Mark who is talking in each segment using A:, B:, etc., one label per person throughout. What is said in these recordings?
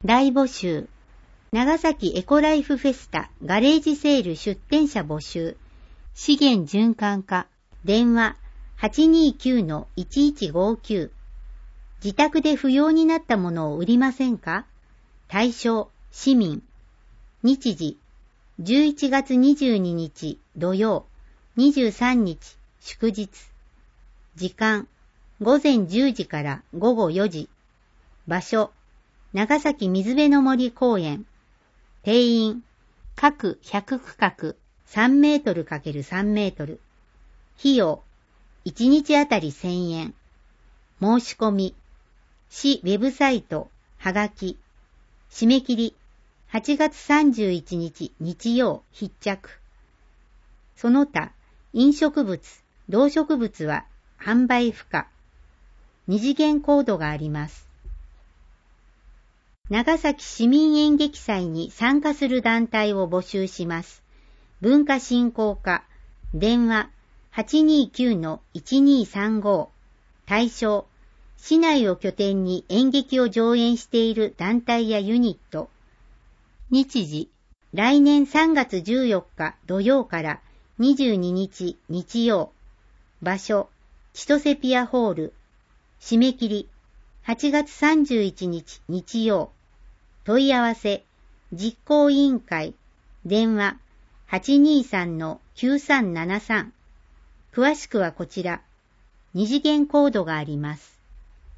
A: 大募集。長崎エコライフフェスタガレージセール出展者募集。資源循環課。電話 829-1159。自宅で不要になったものを売りませんか？対象、市民。日時、11月22日土曜、23日祝日。時間、午前10時から午後4時。場所、長崎水辺の森公園。定員、各100区画3メートル×3メートル。費用、1日あたり1000円。申し込み、市ウェブサイト、はがき。締め切り、8月31日日曜必着。その他、飲食物、動植物は販売不可。二次元コードがあります。長崎市民演劇祭に参加する団体を募集します。文化振興課、電話 829-1235。対象、市内を拠点に演劇を上演している団体やユニット。日時、来年3月14日土曜から22日日曜。場所、千歳ピアホール。締め切り、8月31日日曜。問い合わせ、実行委員会。電話、823-9373。詳しくはこちら。二次元コードがあります。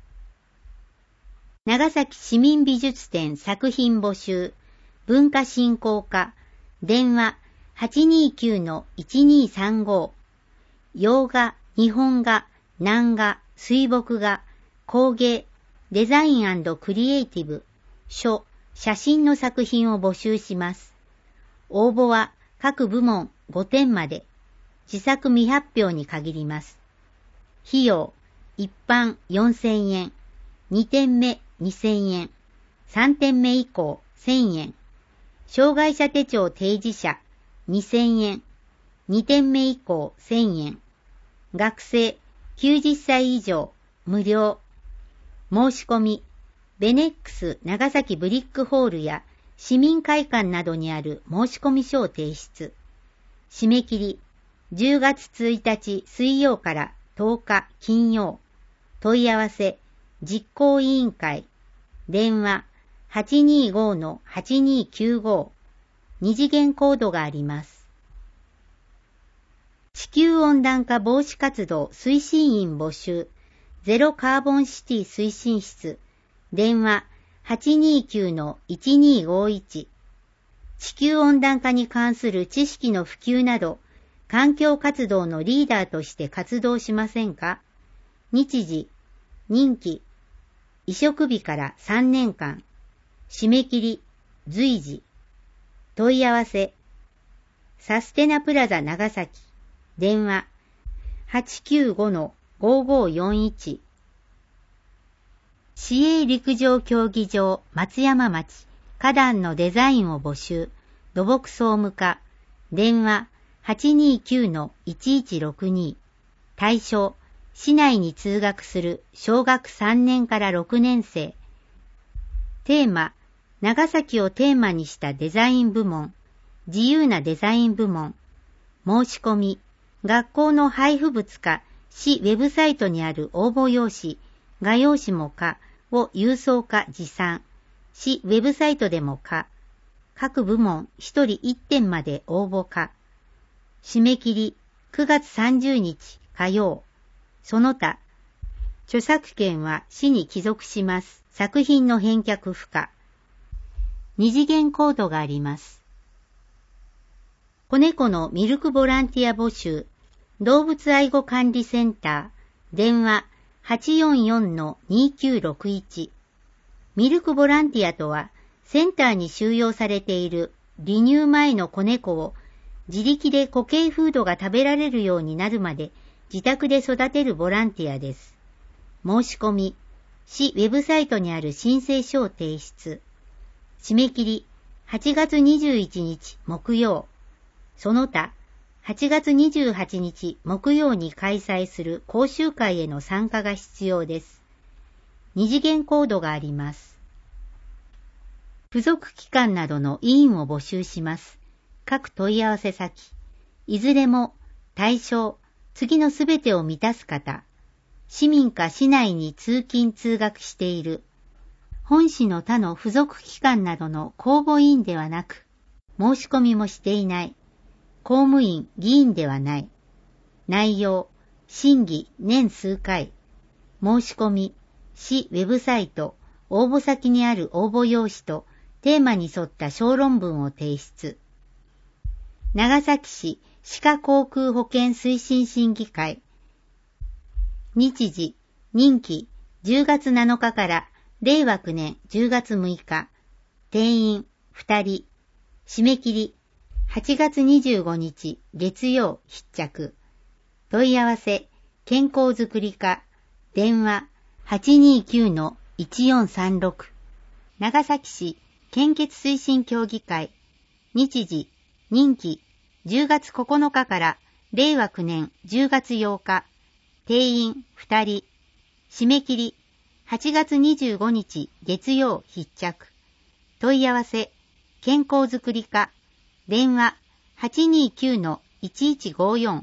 A: 長崎市民美術展作品募集。文化振興課。電話、829-1235。洋画、日本画、南画、水墨画、工芸、デザイン&クリエイティブ、書、写真の作品を募集します。応募は各部門5点まで、自作未発表に限ります。費用、一般4000円、2点目2000円、3点目以降1000円、障害者手帳提示者2000円、2点目以降1000円、学生90歳以上無料。申し込み、ベネックス長崎ブリックホールや市民会館などにある申し込み書を提出。締め切り、10月1日水曜から10日金曜。問い合わせ、実行委員会。電話、825-8295。二次元コードがあります。地球温暖化防止活動推進員募集。ゼロカーボンシティ推進室。電話 829-1251。地球温暖化に関する知識の普及など、環境活動のリーダーとして活動しませんか？日時、任期、移植日から3年間。締め切り、随時。問い合わせ、サステナプラザ長崎。電話 895-5541。市営陸上競技場松山町花壇のデザインを募集。土木総務課。電話 829-1162。対象、市内に通学する小学3年から6年生。テーマ、長崎をテーマにしたデザイン部門。自由なデザイン部門。申し込み、学校の配布物か市ウェブサイトにある応募用紙、画用紙も可を郵送か持参。市ウェブサイトでも可。各部門1人1点まで応募可。締め切り9月30日火曜。その他、著作権は市に帰属します。作品の返却不可。二次元コードがあります。子猫のミルクボランティア募集。動物愛護管理センター。電話 844-2961。ミルクボランティアとは、センターに収容されている離乳前の子猫を自力で固形フードが食べられるようになるまで自宅で育てるボランティアです。申し込み、市ウェブサイトにある申請書を提出。締め切り、8月21日木曜。その他、8月28日木曜に開催する講習会への参加が必要です。二次元コードがあります。 付属機関などの委員を募集します。各問い合わせ先。いずれも対象、次のすべてを満たす方。市民か市内に通勤通学している。本市の他の付属機関などの公募委員ではなく、申し込みもしていない。公務員、議員ではない。内容、審議、年数回。申し込み、市ウェブサイト、応募先にある応募用紙とテーマに沿った小論文を提出。長崎市歯科航空保険推進審議会。日時、任期、10月7日から令和9年10月6日。定員、2人。締め切り、8月25日月曜必着。問い合わせ、健康づくり課。電話、829-1436。長崎市献血推進協議会。日時、任期、10月9日から令和9年10月8日。定員2人。締め切り、8月25日月曜必着。問い合わせ、健康づくり課。電話、829-1154。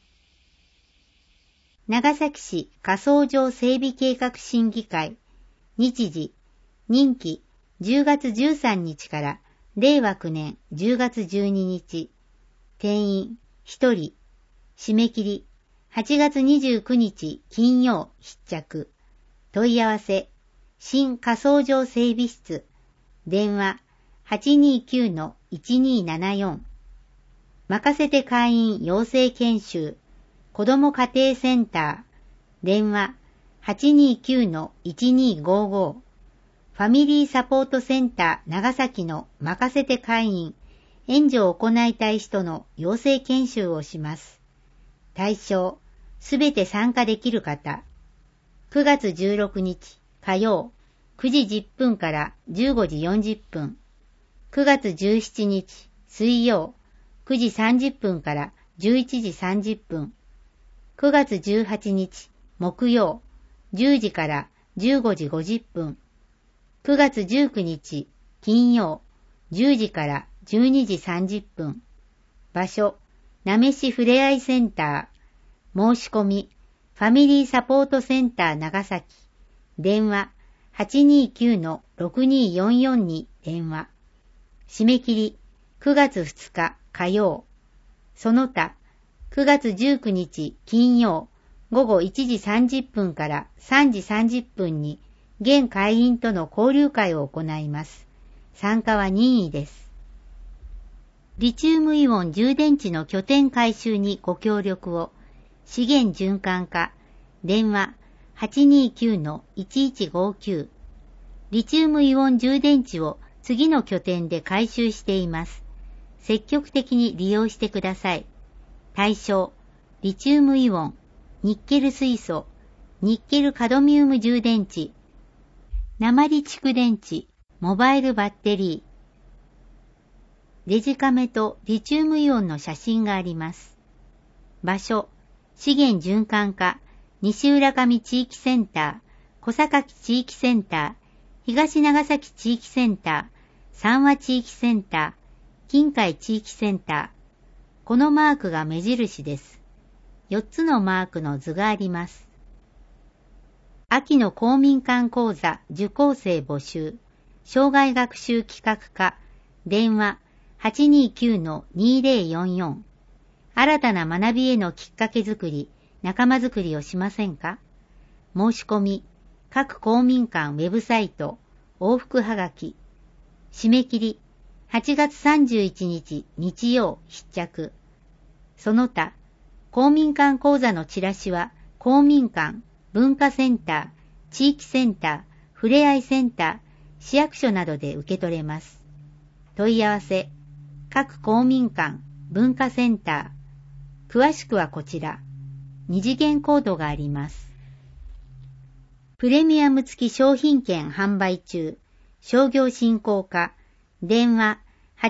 A: 長崎市火葬場整備計画審議会。日時、任期、10月13日から令和9年10月12日。定員、1人。締め切り、8月29日金曜必着。問い合わせ、新火葬場整備室。電話、829-1274。任せて会員養成研修。子ども家庭センター。電話、829-1255。ファミリーサポートセンター長崎の任せて会員。援助を行いたい人の養成研修をします。対象、すべて参加できる方。9月16日火曜、9時10分から15時40分。9月17日水曜、9時30分から11時30分。9月18日木曜、10時から15時50分。9月19日金曜、10時から12時30分。場所、なめしふれあいセンター。申し込み、ファミリーサポートセンター長崎。電話、829-6244に電話。締め切り、9月2日火曜。その他、9月19日金曜、午後1時30分から3時30分に、現会員との交流会を行います。参加は任意です。リチウムイオン充電池の拠点改修にご協力を。資源循環課。電話、829-1159。リチウムイオン充電池を次の拠点で改修しています。積極的に利用してください。対象、リチウムイオン、ニッケル水素、ニッケルカドミウム充電池、鉛蓄電池、モバイルバッテリー。デジカメとリチウムイオンの写真があります。場所、資源循環課、西浦上地域センター、小坂地域センター、東長崎地域センター、三和地域センター、近海地域センター。このマークが目印です。4つのマークの図があります。秋の公民館講座受講生募集。障害学習企画課。電話、829-2044。新たな学びへのきっかけづくり、仲間づくりをしませんか？申し込み、各公民館ウェブサイト、往復はがき。締め切り、8月31日日曜必着。その他、公民館講座のチラシは、公民館、文化センター、地域センター、ふれあいセンター、市役所などで受け取れます。問い合わせ、各公民館、文化センター。詳しくはこちら。2次元コードがあります。プレミアム付き商品券販売中。商業振興課。電話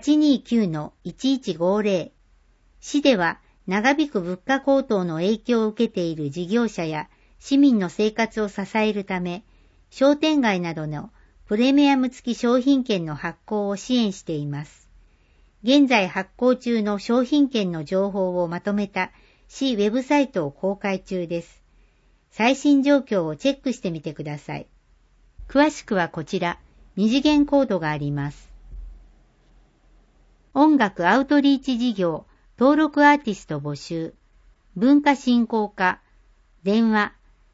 A: 829-1150。市では長引く物価高騰の影響を受けている事業者や市民の生活を支えるため、商店街などのプレミアム付き商品券の発行を支援しています。現在発行中の商品券の情報をまとめた市ウェブサイトを公開中です。最新状況をチェックしてみてください。詳しくはこちら、二次元コードがあります。音楽アウトリーチ事業、登録アーティスト募集、文化振興課、電話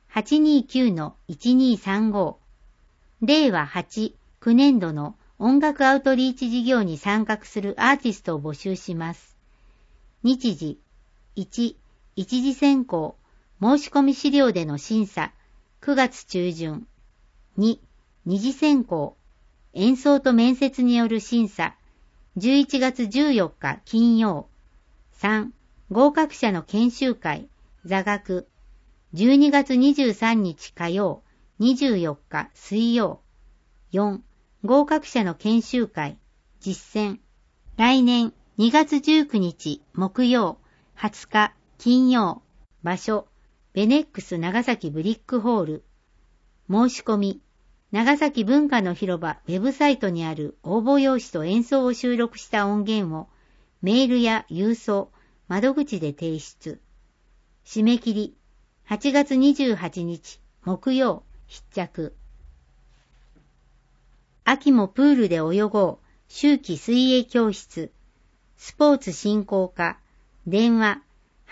A: 829-1235、令和8、9年度の音楽アウトリーチ事業に参画するアーティストを募集します。日時、1、一次選考、申し込み資料での審査、9月中旬。2、二次選考、演奏と面接による審査、11月14日金曜。3、合格者の研修会、座学、12月23日火曜、24日水曜。4、合格者の研修会、実践、来年2月19日木曜、20日金曜。場所、ベネックス長崎ブリックホール。申し込み、長崎文化の広場ウェブサイトにある応募用紙と演奏を収録した音源をメールや郵送、窓口で提出。締め切り、8月28日木曜必着。秋もプールで泳ごう、秋季水泳教室。スポーツ振興課、電話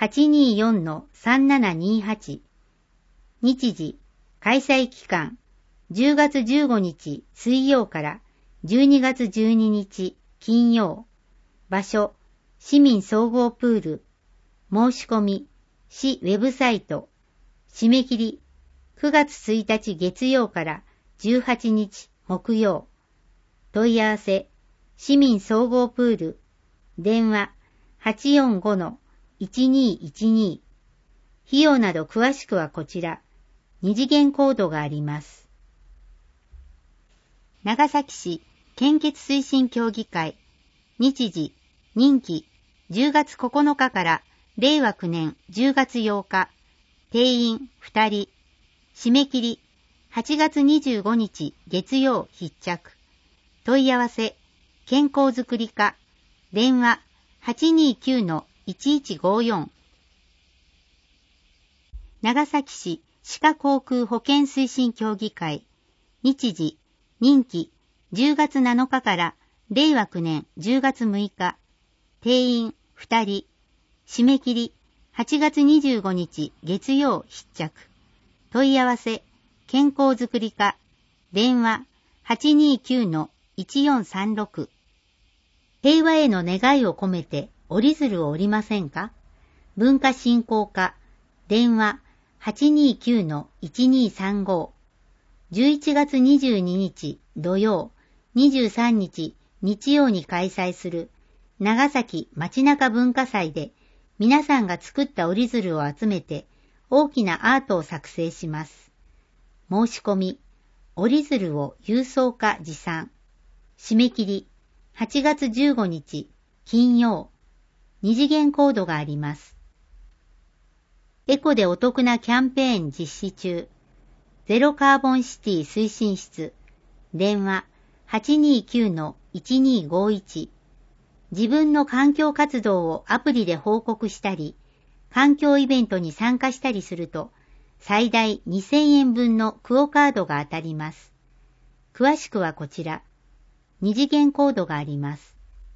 A: 824-3728。日時、開催期間、10月15日水曜から12月12日金曜。場所、市民総合プール。申し込み、市ウェブサイト。締め切り、9月1日月曜から18日木曜。問い合わせ、市民総合プール。電話 845-1212。費用など詳しくはこちら。二次元コードがあります。長崎市献血推進協議会。日時、任期、10月9日から令和9年10月8日。定員2人。締め切り、8月25日月曜必着。問い合わせ、健康づくり課。電話 829-1154。長崎市歯科航空保健推進協議会。日時、任期、10月7日から令和9年10月6日。定員2人。締め切り、8月25日月曜必着。問い合わせ、健康づくり課。電話 829-1436。平和への願いを込めて折り鶴を折りませんか？文化振興課。電話 829-1235。11月22日土曜、23日日曜に開催する長崎街中文化祭で皆さんが作った折り鶴を集めて大きなアートを作成します。申し込み、折り鶴を郵送か持参。締め切り、8月15日金曜。二次元コードがあります。エコでお得なキャンペーン実施中。ゼロカーボンシティ推進室。電話 829-1251。自分の環境活動をアプリで報告したり、環境イベントに参加したりすると、最大2000円分のクオカードが当たります。詳しくはこちら。二次元コードがあります。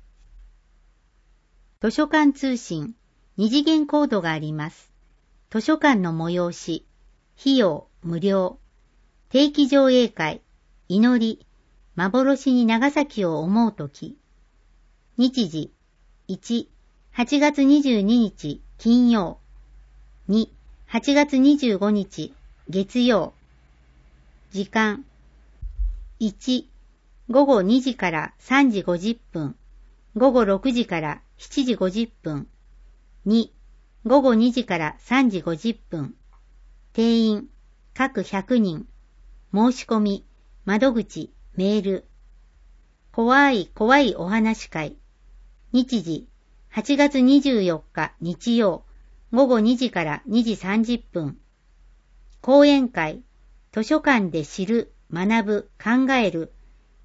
A: 図書館通信。二次元コードがあります。図書館の催し。費用無料。定期上映会。祈り。幻に長崎を思うとき。日時。1、8月22日金曜。2、8月25日月曜。時間。1、午後2時から3時50分。午後6時から7時50分。2、午後2時から3時50分。定員、各100人。申し込み、窓口、メール。怖い怖いお話会。日時、8月24日日曜、午後2時から2時30分。講演会、図書館で知る、学ぶ、考える、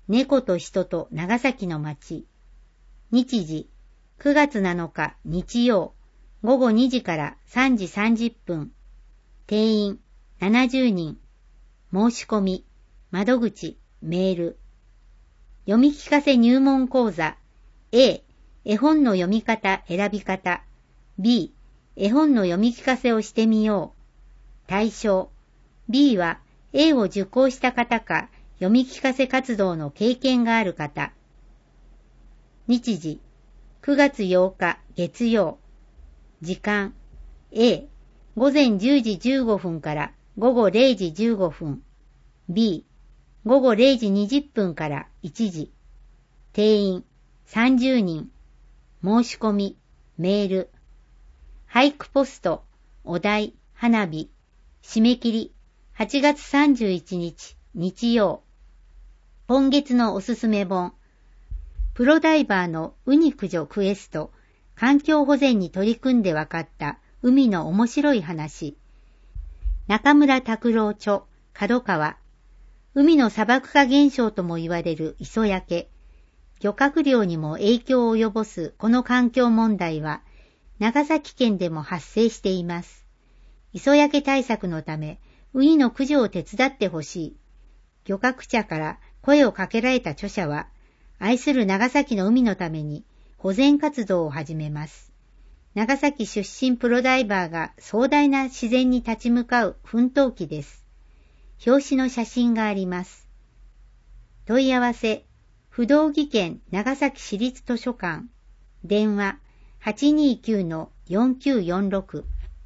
A: 猫と人と長崎の町。日時、9月7日日曜、午後2時から3時30分。定員、70人。申し込み、窓口、メール。読み聞かせ入門講座。A、絵本の読み方、選び方。B、絵本の読み聞かせをしてみよう。対象。B は A を受講した方か、読み聞かせ活動の経験がある方。日時、9月8日月曜。時間、A、午前10時15分から午後0時15分。B、午後0時20分から1時。定員、30人。申し込み、メール。俳句ポスト、お題、花火。締め切り、8月31日、日曜。今月のおすすめ本。プロダイバーのウニ駆除クエスト。環境保全に取り組んで分かった海の面白い話。中村拓郎著、角川。海の砂漠化現象とも言われる磯焼け。漁獲量にも影響を及ぼすこの環境問題は、長崎県でも発生しています。磯焼け対策のため、ウニの駆除を手伝ってほしい。漁獲者から声をかけられた著者は、愛する長崎の海のために保全活動を始めます。長崎出身プロダイバーが壮大な自然に立ち向かう奮闘記です。表紙の写真があります。問い合わせ、不動技研長崎市立図書館。電話、829-4946。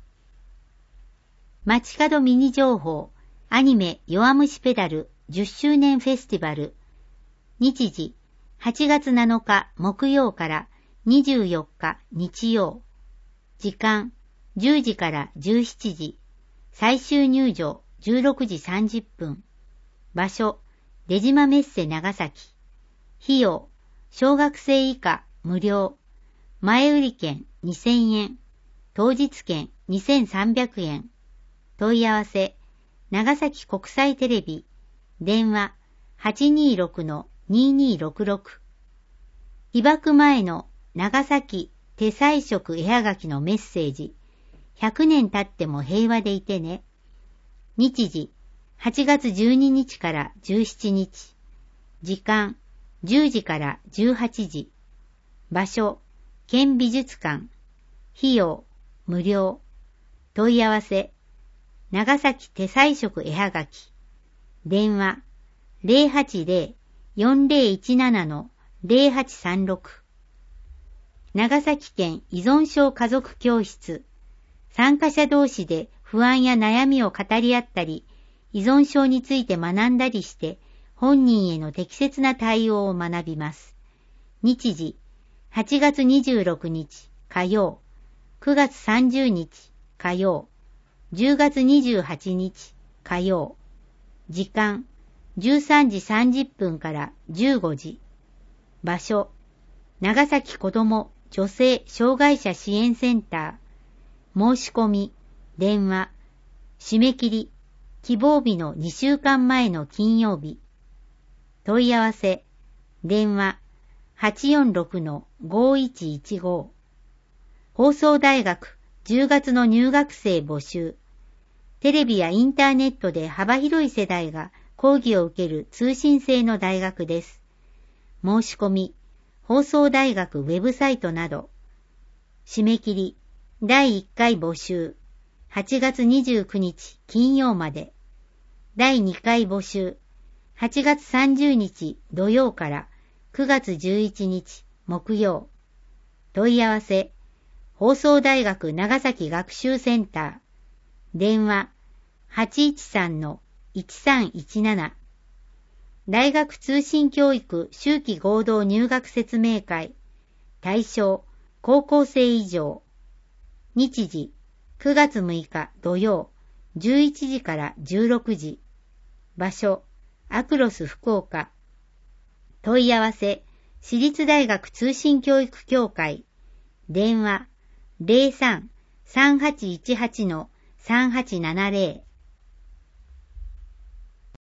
A: 街角ミニ情報、アニメ弱虫ペダル10周年フェスティバル。日時、8月7日木曜から24日日曜。時間、10時から17時。最終入場、16時30分。場所、出島メッセ長崎。費用、小学生以下無料。前売り券2000円。当日券2300円。問い合わせ、長崎国際テレビ。電話、826-2266。被爆前の長崎手彩色絵はがきのメッセージ。100年経っても平和でいてね。日時、8月12日から17日。時間、10時から18時。場所、県美術館。費用、無料。問い合わせ、長崎手彩色絵はがき。電話、080-4017-0836。長崎県依存症家族教室。参加者同士で不安や悩みを語り合ったり、依存症について学んだりして、本人への適切な対応を学びます。日時、8月26日火曜、9月30日火曜、10月28日火曜。時間、13時30分から15時。場所、長崎子ども女性障害者支援センター。申し込み、電話。締め切り、希望日の2週間前の金曜日。問い合わせ、電話 846-5115。放送大学10月の入学生募集。テレビやインターネットで幅広い世代が講義を受ける通信制の大学です。申し込み、放送大学ウェブサイトなど。締め切り、第1回募集。8月29日金曜まで。第2回募集。8月30日土曜から9月11日木曜。問い合わせ、放送大学長崎学習センター。電話、813-1317。大学通信教育秋季合同入学説明会。対象、高校生以上。日時、9月6日土曜、11時から16時。場所、アクロス福岡。問い合わせ、私立大学通信教育協会。電話、03-3818-3870。